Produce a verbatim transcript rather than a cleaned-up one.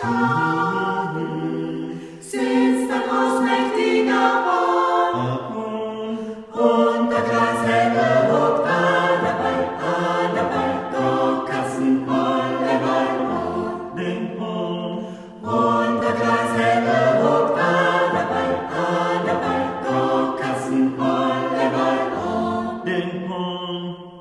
sitzt ein großmächtiger Baum. Und der Glashelle holt alle Ball, alle Ball, doch Katzen alle Ball und den Baum. Und der Glashelle holt alle Ball, alle Ball, doch Katzen alle Ball und den Baum.